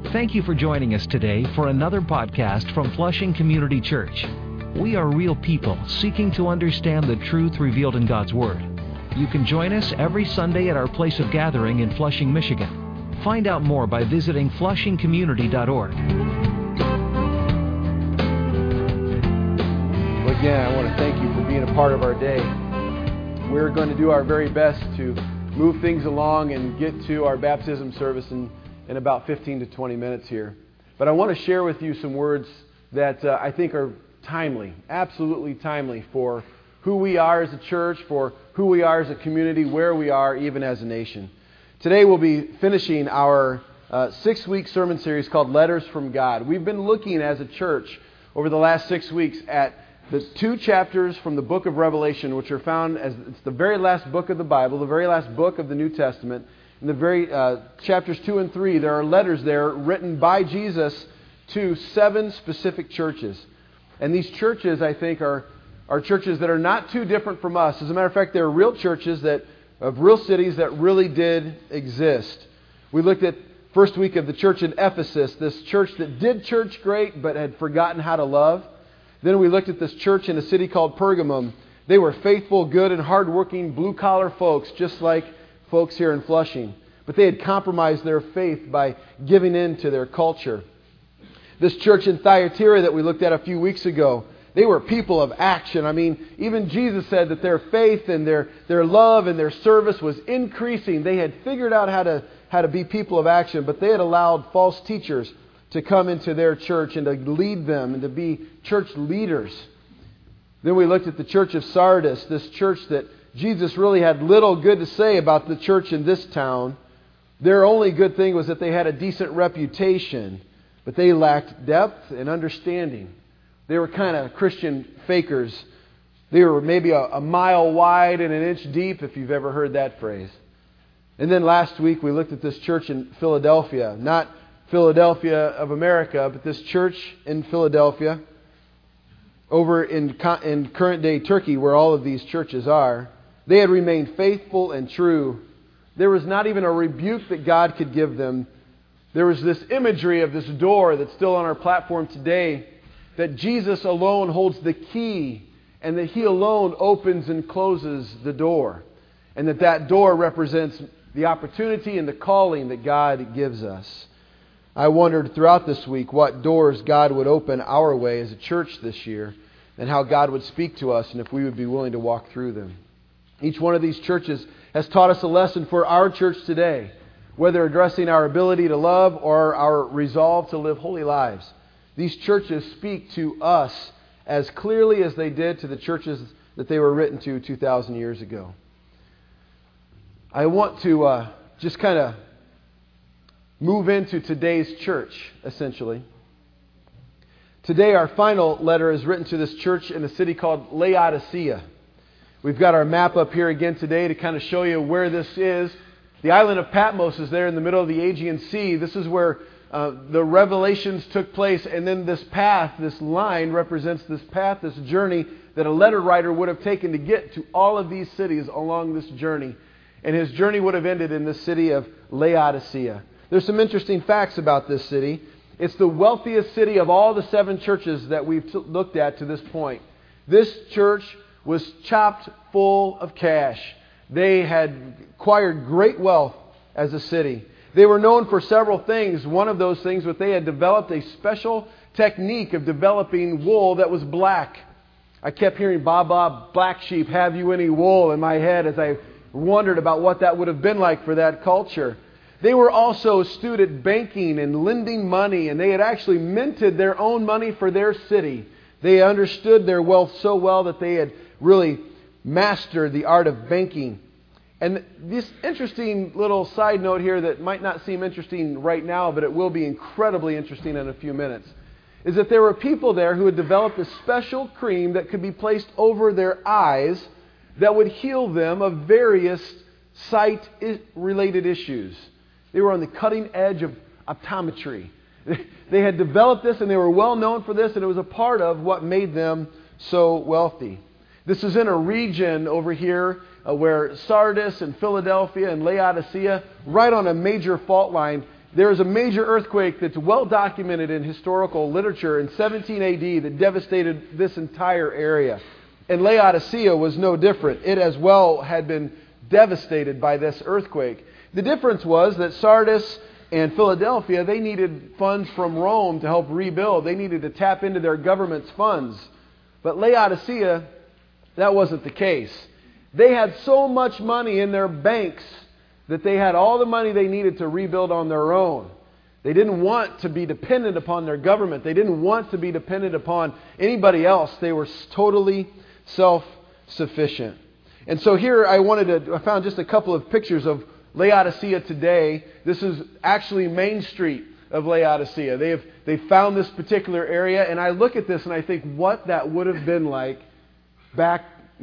Thank you for joining us today for another podcast from Flushing Community Church. We are real people seeking to understand the truth revealed in God's Word. You can join us every Sunday at our place of gathering in Flushing, Michigan. Find out more by visiting flushingcommunity.org. Well, again, I want to thank you for being a part of our day. We're going to do our very best to move things along and get to our baptism service in about 15 to 20 minutes here. But I want to share with you some words that I think are timely, absolutely timely for who we are as a church, for who we are as a community, where we are even as a nation. Today we'll be finishing our 6-week sermon series called Letters from God. We've been looking as a church over the last 6 weeks at the 2 chapters from the book of Revelation, which are found as it's the very last book of the Bible, the very last book of the New Testament. In the very chapters 2 and 3, there are letters there written by Jesus to 7 specific churches. And these churches, I think, are churches that are not too different from us. As a matter of fact, they're real churches of real cities that really did exist. We looked at first week of the church in Ephesus, this church that did church great but had forgotten how to love. Then we looked at this church in a city called Pergamum. They were faithful, good, and hardworking blue-collar folks, just like folks here in Flushing. But they had compromised their faith by giving in to their culture. This church in Thyatira that we looked at a few weeks ago, they were people of action. I mean, even Jesus said that their faith and their love and their service was increasing. They had figured out how to be people of action, but they had allowed false teachers to come into their church and to lead them and to be church leaders. Then we looked at the church of Sardis, this church that Jesus really had little good to say about the church in this town. Their only good thing was that they had a decent reputation, but they lacked depth and understanding. They were kind of Christian fakers. They were maybe a mile wide and an inch deep, if you've ever heard that phrase. And then last week we looked at this church in Philadelphia. Not Philadelphia of America, but this church in Philadelphia, over in current-day Turkey, where all of these churches are. They had remained faithful and true. There was not even a rebuke that God could give them. There was this imagery of this door that's still on our platform today, that Jesus alone holds the key and that He alone opens and closes the door. And that door represents the opportunity and the calling that God gives us. I wondered throughout this week what doors God would open our way as a church this year and how God would speak to us and if we would be willing to walk through them. Each one of these churches has taught us a lesson for our church today, whether addressing our ability to love or our resolve to live holy lives. These churches speak to us as clearly as they did to the churches that they were written to 2,000 years ago. I want to just kind of move into today's church, essentially. Today, our final letter is written to this church in a city called Laodicea. We've got our map up here again today to kind of show you where this is. The island of Patmos is there in the middle of the Aegean Sea. This is where the revelations took place. And then this path, this line represents this path, this journey that a letter writer would have taken to get to all of these cities along this journey. And his journey would have ended in the city of Laodicea. There's some interesting facts about this city. It's the wealthiest city of all the 7 churches that we've looked at to this point. This church was chopped full of cash. They had acquired great wealth as a city. They were known for several things. One of those things was they had developed a special technique of developing wool that was black. I kept hearing, "Baba, black sheep, have you any wool?" in my head as I wondered about what that would have been like for that culture. They were also astute at banking and lending money, and they had actually minted their own money for their city. They understood their wealth so well that they had really mastered the art of banking. And this interesting little side note here that might not seem interesting right now, but it will be incredibly interesting in a few minutes, is that there were people there who had developed a special cream that could be placed over their eyes that would heal them of various sight-related issues. They were on the cutting edge of optometry. They had developed this and they were well known for this, and it was a part of what made them so wealthy. This is in a region over here where Sardis and Philadelphia and Laodicea, right on a major fault line, there is a major earthquake that's well documented in historical literature in 17 AD that devastated this entire area. And Laodicea was no different. It as well had been devastated by this earthquake. The difference was that Sardis and Philadelphia, they needed funds from Rome to help rebuild. They needed to tap into their government's funds. But Laodicea, that wasn't the case. They had so much money in their banks that they had all the money they needed to rebuild on their own. They didn't want to be dependent upon their government. They didn't want to be dependent upon anybody else. They were totally self-sufficient. And so here I found just a couple of pictures of Laodicea today. This is actually Main Street of Laodicea. They've found this particular area, and I look at this and I think what that would have been like back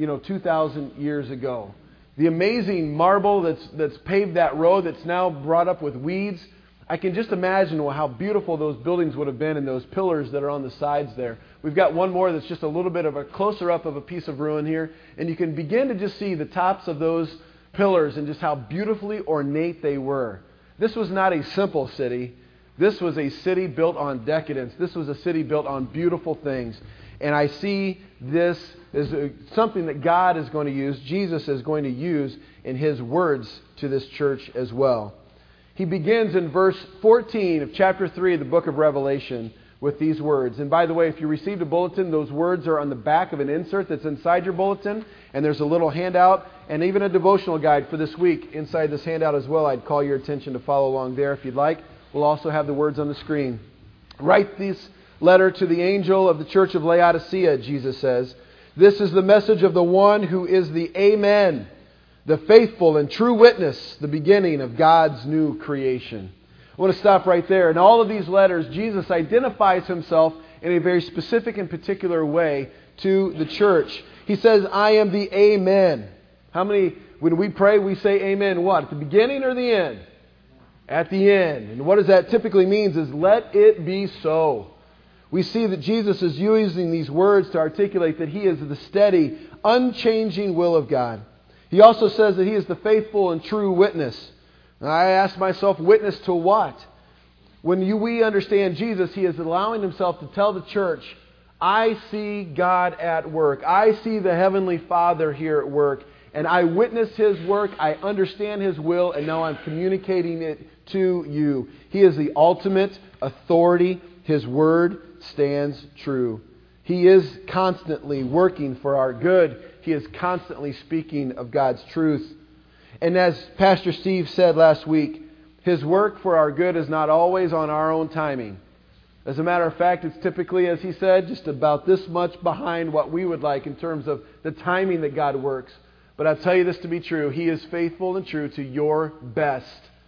2,000 years ago. The amazing marble that's paved that road that's now brought up with weeds. I can just imagine how beautiful those buildings would have been and those pillars that are on the sides there. We've got one more that's just a little bit of a closer up of a piece of ruin here, and you can begin to just see the tops of those pillars and just how beautifully ornate they were. This was not a simple city. This was a city built on decadence. This was a city built on beautiful things. And I see this as something that God is going to use, Jesus is going to use in His words to this church as well. He begins in verse 14 of chapter 3 of the book of Revelation with these words. And by the way, if you received a bulletin, those words are on the back of an insert that's inside your bulletin. And there's a little handout and even a devotional guide for this week inside this handout as well. I'd call your attention to follow along there if you'd like. We'll also have the words on the screen. Write this letter to the angel of the church of Laodicea, Jesus says. This is the message of the one who is the Amen, the faithful and true witness, the beginning of God's new creation. I want to stop right there. In all of these letters, Jesus identifies Himself in a very specific and particular way to the church. He says, I am the Amen. How many, when we pray, we say Amen what? At the beginning or the end? At the end. And what does that typically means is let it be so. We see that Jesus is using these words to articulate that He is the steady, unchanging will of God. He also says that He is the faithful and true witness. And I ask myself, witness to what? When we understand Jesus, He is allowing Himself to tell the church, I see God at work. I see the Heavenly Father here at work. And I witness His work. I understand His will. And now I'm communicating it to you. He is the ultimate authority. His word stands true. He is constantly working for our good. He is constantly speaking of God's truth. And as Pastor Steve said last week, His work for our good is not always on our own timing. As a matter of fact, it's typically, as he said, just about this much behind what we would like in terms of the timing that God works. But I'll tell you this to be true. He is faithful and true to your best.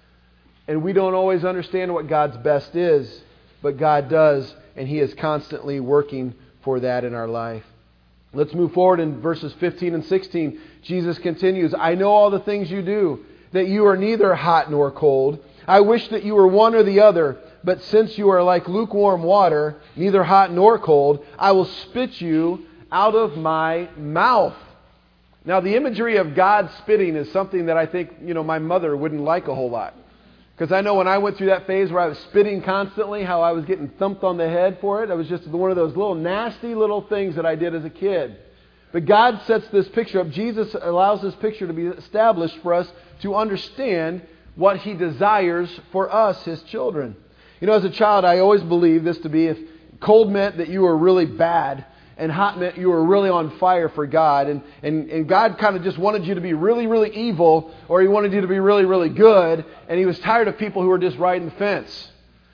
And we don't always understand what God's best is, but God does, and He is constantly working for that in our life. Let's move forward in verses 15 and 16. Jesus continues, I know all the things you do, that you are neither hot nor cold. I wish that you were one or the other, but since you are like lukewarm water, neither hot nor cold, I will spit you out of my mouth. Now, the imagery of God spitting is something that I think, my mother wouldn't like a whole lot. Because I know when I went through that phase where I was spitting constantly, how I was getting thumped on the head for it. It was just one of those little nasty little things that I did as a kid. But God sets this picture up. Jesus allows this picture to be established for us to understand what He desires for us, His children. As a child, I always believed this to be if cold meant that you were really bad, and hot meant you were really on fire for God. And God kind of just wanted you to be really, really evil, or He wanted you to be really, really good. And He was tired of people who were just riding the fence.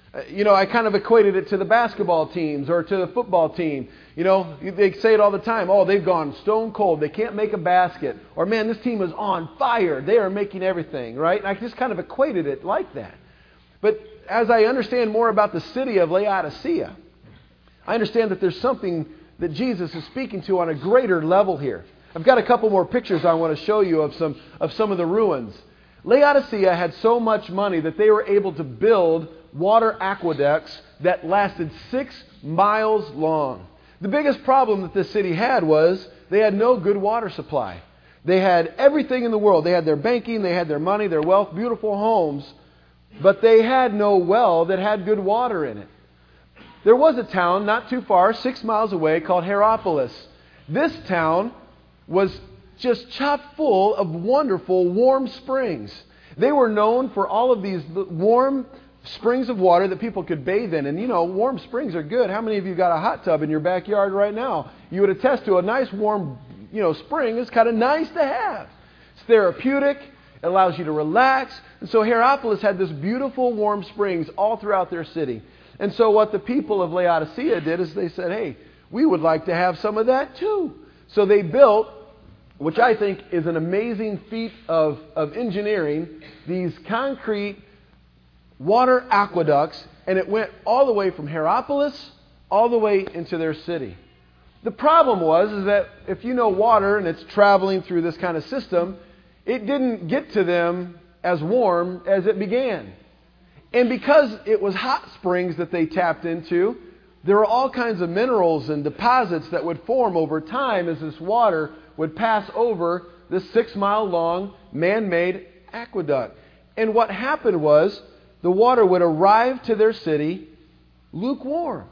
I kind of equated it to the basketball teams or to the football team. They say it all the time. Oh, they've gone stone cold. They can't make a basket. Or, man, this team is on fire. They are making everything, right? And I just kind of equated it like that. But as I understand more about the city of Laodicea, I understand that there's something that Jesus is speaking to on a greater level here. I've got a couple more pictures I want to show you of some of the ruins. Laodicea had so much money that they were able to build water aqueducts that lasted 6 miles long. The biggest problem that this city had was they had no good water supply. They had everything in the world. They had their banking, they had their money, their wealth, beautiful homes, but they had no well that had good water in it. There was a town not too far, 6 miles away, called Hierapolis. This town was just chock full of wonderful warm springs. They were known for all of these warm springs of water that people could bathe in. And you know, warm springs are good. How many of you got a hot tub in your backyard right now? You would attest to a nice warm, spring is kind of nice to have. It's therapeutic. It allows you to relax. And so Hierapolis had this beautiful warm springs all throughout their city. And so what the people of Laodicea did is they said, hey, we would like to have some of that too. So they built, which I think is an amazing feat of engineering, these concrete water aqueducts, and it went all the way from Hierapolis all the way into their city. The problem is that if you know water and it's traveling through this kind of system, it didn't get to them as warm as it began. And because it was hot springs that they tapped into, there were all kinds of minerals and deposits that would form over time as this water would pass over this 6 mile long man-made aqueduct. And what happened was the water would arrive to their city lukewarm.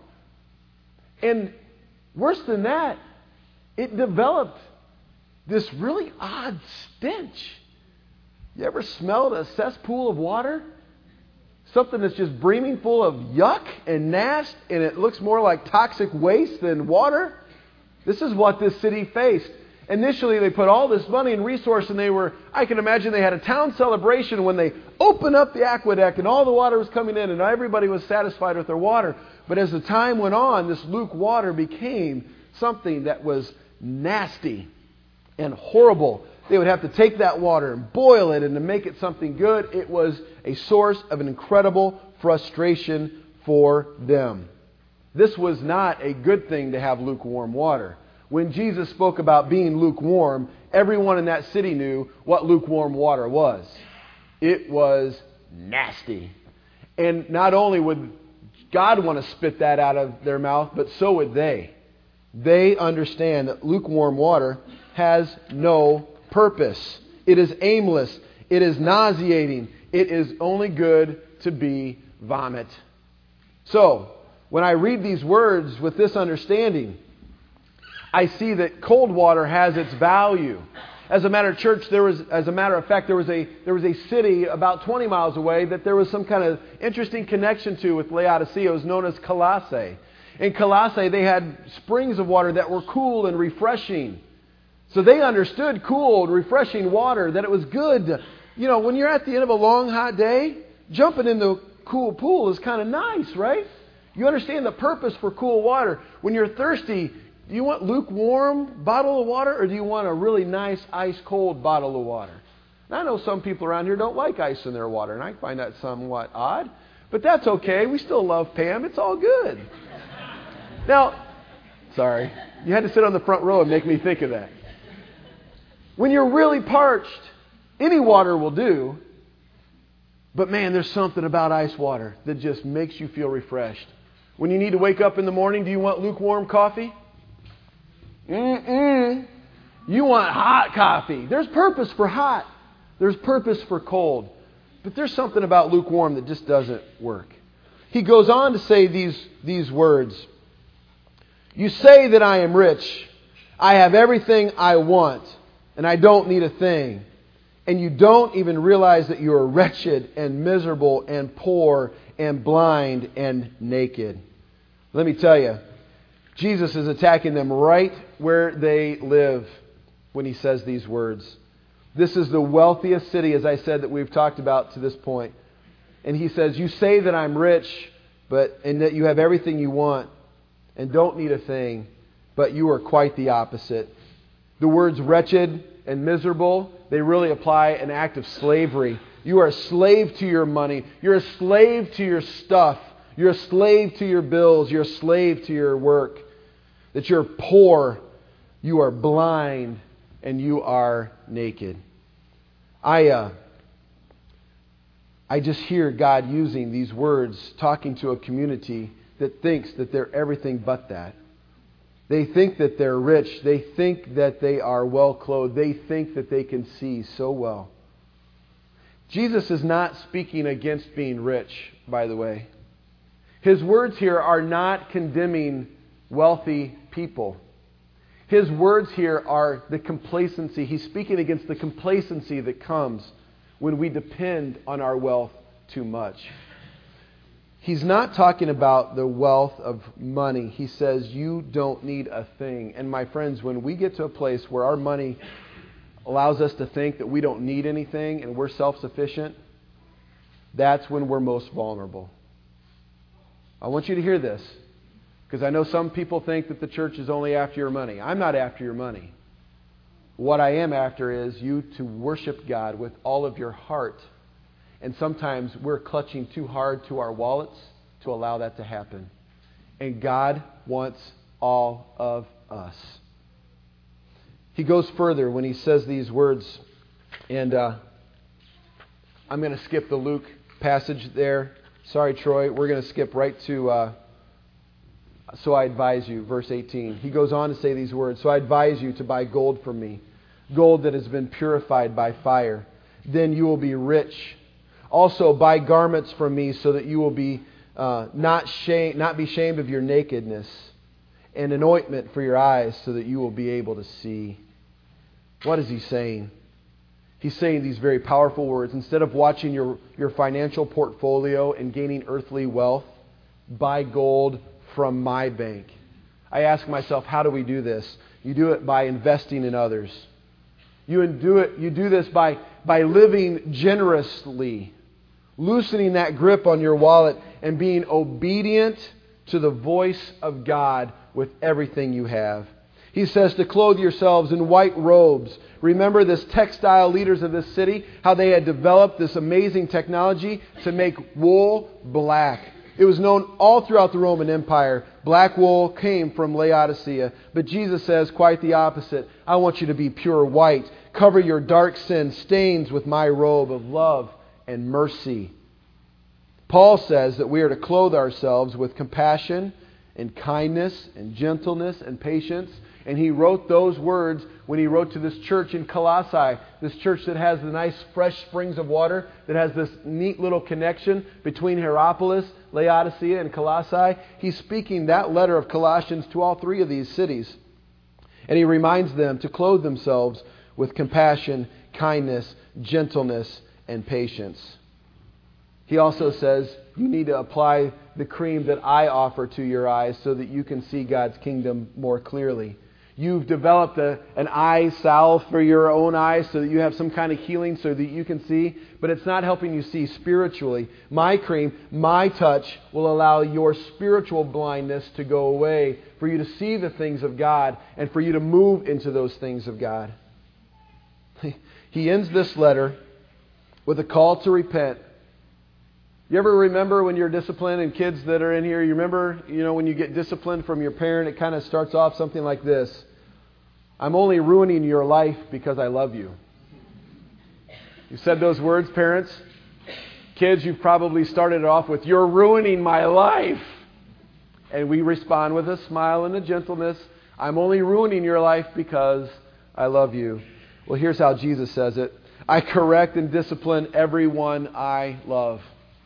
And worse than that, it developed this really odd stench. You ever smelled a cesspool of water? Something that's just brimming full of yuck and gnast, and it looks more like toxic waste than water? This is what this city faced. Initially, they put all this money and resource, and I can imagine they had a town celebration when they opened up the aqueduct and all the water was coming in and everybody was satisfied with their water. But as the time went on, this luke water became something that was nasty and horrible. They would have to take that water and boil it, and to make it something good, it was a source of an incredible frustration for them. This was not a good thing to have lukewarm water. When Jesus spoke about being lukewarm, everyone in that city knew what lukewarm water was. It was nasty. And not only would God want to spit that out of their mouth, but so would they. They understand that lukewarm water has no purpose. It is aimless. It is nauseating. It is only good to be vomit. So, when I read these words with this understanding, I see that cold water has its value. As a matter of fact, there was a city about 20 miles away that there was some kind of interesting connection to with Laodicea. It was known as Colossae. In Colossae, they had springs of water that were cool and refreshing. So they understood cool, refreshing water, that it was good. When you're at the end of a long, hot day, jumping in the cool pool is kind of nice, right? You understand the purpose for cool water. When you're thirsty, do you want lukewarm bottle of water, or do you want a really nice ice-cold bottle of water? And I know some people around here don't like ice in their water, and I find that somewhat odd. But that's okay. We still love Pam. It's all good. Now, sorry. You had to sit on the front row and make me think of that. When you're really parched, any water will do. But man, there's something about ice water that just makes you feel refreshed. When you need to wake up in the morning, do you want lukewarm coffee? You want hot coffee. There's purpose for hot. There's purpose for cold. But there's something about lukewarm that just doesn't work. He goes on to say these words. You say that I am rich. I have everything I want, and I don't need a thing. And you don't even realize that you are wretched and miserable and poor and blind and naked. Let me tell you, Jesus is attacking them right where they live when he says these words. This is the wealthiest city, as I said, that we've talked about to this point. And he says, you say that I'm rich, and that you have everything you want and don't need a thing, but you are quite the opposite. The words wretched and miserable, they really apply an act of slavery. You are a slave to your money. You're a slave to your stuff. You're a slave to your bills. You're a slave to your work. That you're poor, you are blind, and you are naked. I just hear God using these words, talking to a community that thinks that they're everything but that. They think that they're rich. They think that they are well clothed. They think that they can see so well. Jesus is not speaking against being rich, by the way. His words here are not condemning wealthy people. His words here are the complacency. He's speaking against the complacency that comes when we depend on our wealth too much. He's not talking about the wealth of money. He says you don't need a thing. And my friends, when we get to a place where our money allows us to think that we don't need anything and we're self-sufficient, that's when we're most vulnerable. I want you to hear this, because I know some people think that the church is only after your money. I'm not after your money. What I am after is you to worship God with all of your heart. And sometimes we're clutching too hard to our wallets to allow that to happen. And God wants all of us. He goes further when he says these words. And I'm going to skip the Luke passage there. Sorry, Troy. We're going to skip right to, so I advise you, verse 18. He goes on to say these words. So I advise you to buy gold from me, gold that has been purified by fire. Then you will be rich. Also buy garments from me so that you will be not be shamed of your nakedness, and an ointment for your eyes so that you will be able to see. What is he saying? He's saying these very powerful words. Instead of watching your financial portfolio and gaining earthly wealth, buy gold from my bank. I ask myself, how do we do this? You do it by investing in others. You do this by living generously, loosening that grip on your wallet and being obedient to the voice of God with everything you have. He says to clothe yourselves in white robes. Remember this textile leaders of this city, how they had developed this amazing technology to make wool black. It was known all throughout the Roman Empire. Black wool came from Laodicea. But Jesus says quite the opposite. I want you to be pure white. Cover your dark sin stains with my robe of love and mercy. Paul says that we are to clothe ourselves with compassion and kindness and gentleness and patience. And he wrote those words when he wrote to this church in Colossae, this church that has the nice fresh springs of water, that has this neat little connection between Hierapolis, Laodicea, and Colossae. He's speaking that letter of Colossians to all three of these cities. And he reminds them to clothe themselves with compassion, kindness, gentleness, and patience. He also says you need to apply the cream that I offer to your eyes so that you can see God's kingdom more clearly. You've developed an eye salve for your own eyes so that you have some kind of healing so that you can see, but it's not helping you see spiritually. My cream, my touch will allow your spiritual blindness to go away, for you to see the things of God and for you to move into those things of God. He ends this letter with a call to repent. You ever remember when you're disciplined, and kids that are in here, you remember, when you get disciplined from your parent, it kind of starts off something like this. I'm only ruining your life because I love you. You said those words, parents? Kids, you've probably started it off with, you're ruining my life. And we respond with a smile and a gentleness. I'm only ruining your life because I love you. Well, here's how Jesus says it. I correct and discipline everyone I love.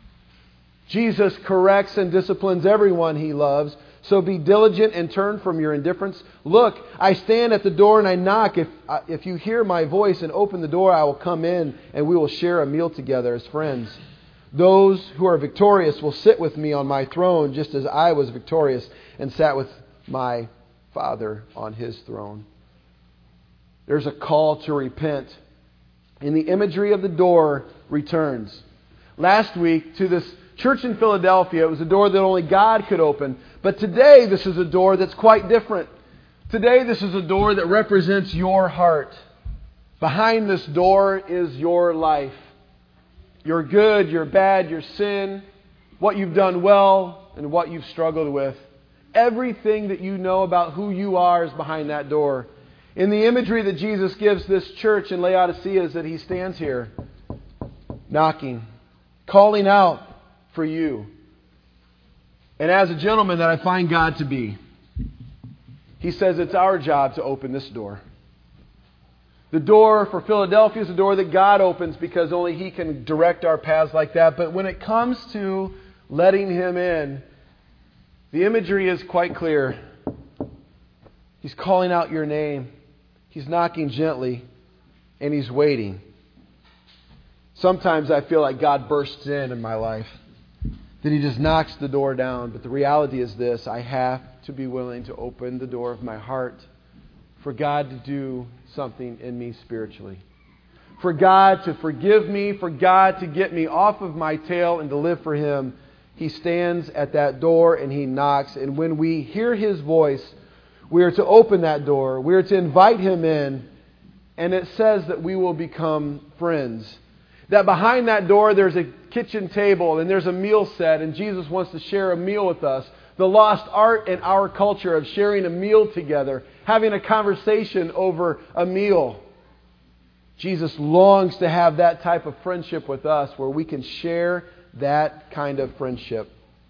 Jesus corrects and disciplines everyone He loves. So be diligent and turn from your indifference. Look, I stand at the door and I knock. If you hear my voice and open the door, I will come in and we will share a meal together as friends. Those who are victorious will sit with me on my throne, just as I was victorious and sat with my Father on His throne. There's a call to repent. And the imagery of the door returns. Last week, to this church in Philadelphia, it was a door that only God could open. But today, this is a door that's quite different. Today, this is a door that represents your heart. Behind this door is your life. Your good, your bad, your sin, what you've done well, and what you've struggled with. Everything that you know about who you are is behind that door. In the imagery that Jesus gives this church in Laodicea is that He stands here, knocking, calling out for you. And as a gentleman that I find God to be, He says it's our job to open this door. The door for Philadelphia is a door that God opens because only He can direct our paths like that. But when it comes to letting Him in, the imagery is quite clear. He's calling out your name. He's knocking gently, and He's waiting. Sometimes I feel like God bursts in my life, that He just knocks the door down. But the reality is this: I have to be willing to open the door of my heart for God to do something in me spiritually. For God to forgive me, for God to get me off of my tail and to live for Him. He stands at that door and He knocks. And when we hear His voice, we are to open that door. We are to invite Him in. And it says that we will become friends. That behind that door there's a kitchen table and there's a meal set, and Jesus wants to share a meal with us. The lost art in our culture of sharing a meal together, having a conversation over a meal. Jesus longs to have that type of friendship with us where we can share that kind of friendship.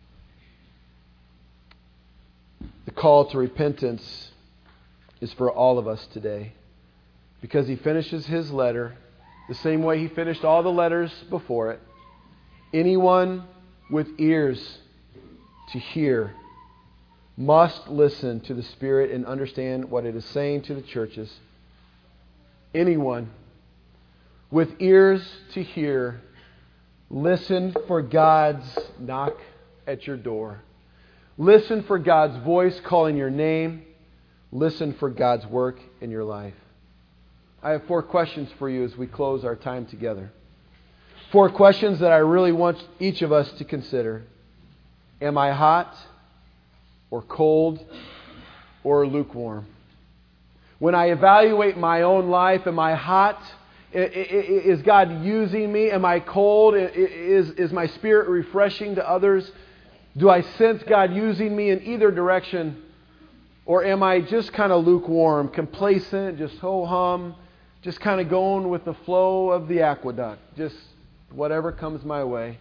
The call to repentance is for all of us today, because He finishes His letter the same way He finished all the letters before it. Anyone with ears to hear must listen to the Spirit and understand what it is saying to the churches. Anyone with ears to hear, listen for God's knock at your door. Listen for God's voice calling your name. Listen for God's work in your life. I have 4 questions for you as we close our time together. 4 questions that I really want each of us to consider. Am I hot or cold or lukewarm? When I evaluate my own life, am I hot? Is God using me? Am I cold? Is my spirit refreshing to others? Do I sense God using me in either direction? Or am I just kind of lukewarm, complacent, just ho-hum, just kind of going with the flow of the aqueduct, just whatever comes my way?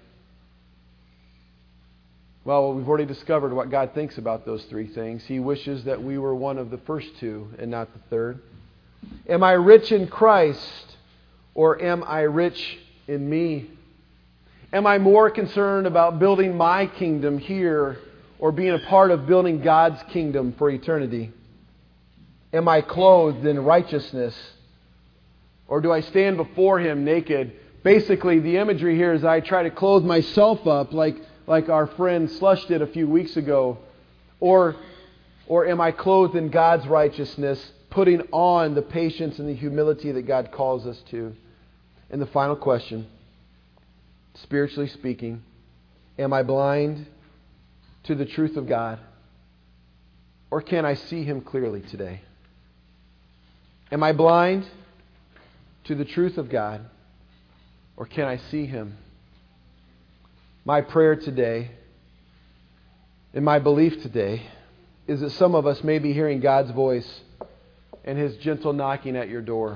Well, we've already discovered what God thinks about those 3 things. He wishes that we were one of the first 2 and not the third. Am I rich in Christ, or am I rich in me? Am I more concerned about building my kingdom here or being a part of building God's kingdom for eternity? Am I clothed in righteousness, or do I stand before Him naked? Basically, the imagery here is I try to clothe myself up like our friend Slush did a few weeks ago. Or am I clothed in God's righteousness, putting on the patience and the humility that God calls us to? And the final question, spiritually speaking, am I blind to the truth of God? Or can I see Him clearly today? Am I blind to the truth of God? Or can I see Him? My prayer today, and my belief today, is that some of us may be hearing God's voice and His gentle knocking at your door.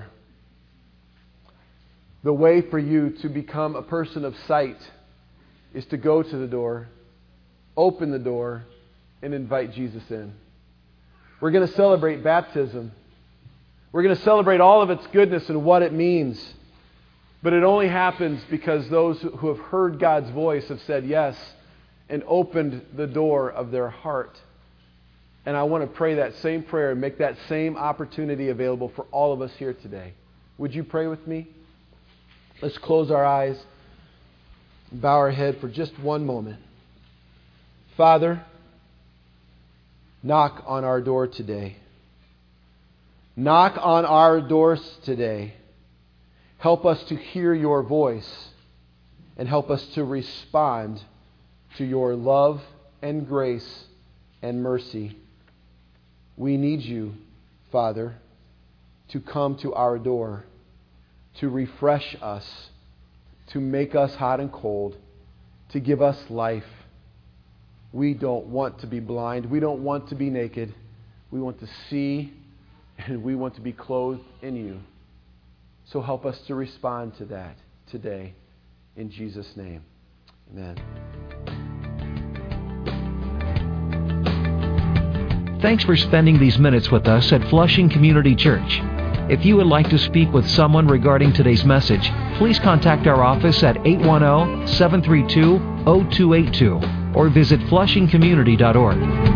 The way for you to become a person of sight is to go to the door, open the door, and invite Jesus in. We're going to celebrate baptism. We're going to celebrate all of its goodness and what it means. But it only happens because those who have heard God's voice have said yes and opened the door of their heart. And I want to pray that same prayer and make that same opportunity available for all of us here today. Would you pray with me? Let's close our eyes and bow our head for just one moment. Father, knock on our door today. Knock on our doors today. Help us to hear your voice and help us to respond to your love and grace and mercy. We need you, Father, to come to our door, to refresh us, to make us hot and cold, to give us life. We don't want to be blind. We don't want to be naked. We want to see, and we want to be clothed in you. So help us to respond to that today. In Jesus' name, amen. Thanks for spending these minutes with us at Flushing Community Church. If you would like to speak with someone regarding today's message, please contact our office at 810-732-0282 or visit flushingcommunity.org.